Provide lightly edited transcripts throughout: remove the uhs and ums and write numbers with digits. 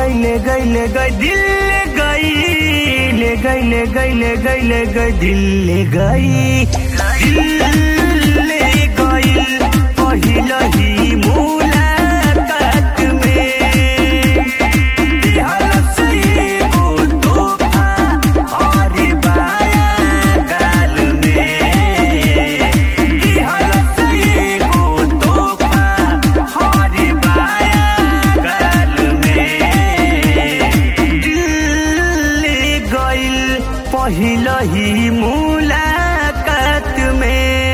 दिल ले गई पहिला ही मुलाकात में दिहल से वो तोहफा और बाया गाल में दिहल से वो तोहफा और बाया गाल में दिल ले गई पहिला ही मुलाकात में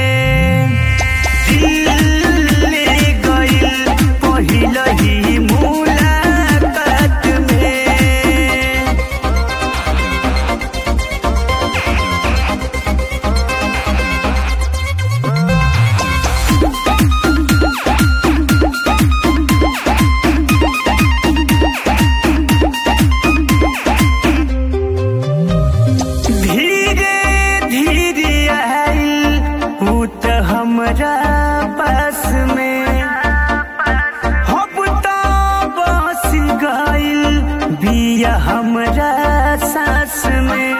पहिला ही मुलाकात में धीरे धीरे आइल उ त हमरा पास में बिया हमरा सांस में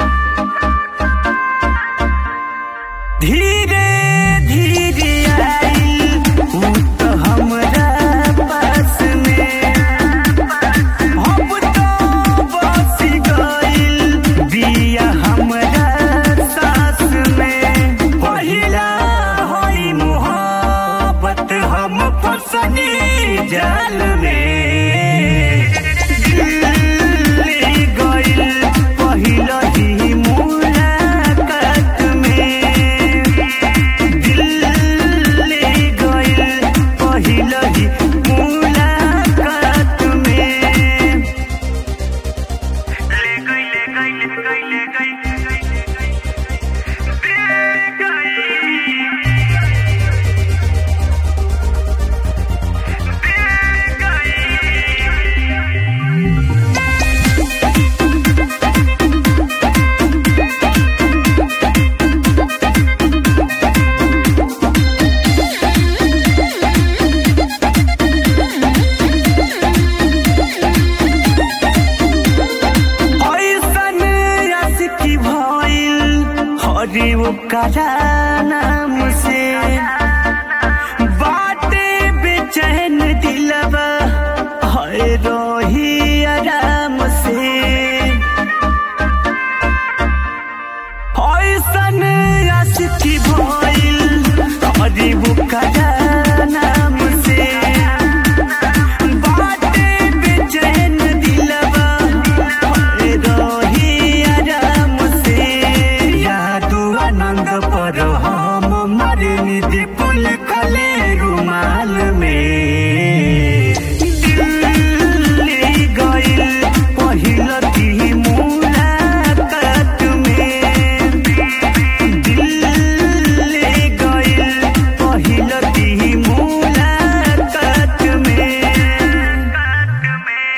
धीरे धीरे आइल उ त हमरा पास में अब तो बस गइल बिया हमरा सांस में पहिला होई मोहब्बत हम फसनी जाल में वो करा